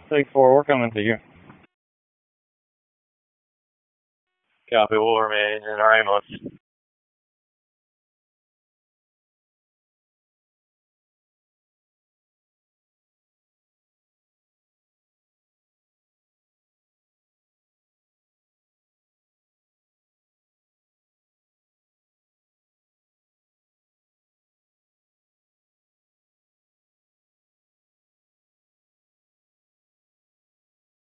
Take 4, we're coming to you. Copy, we'll remain in our ambulance.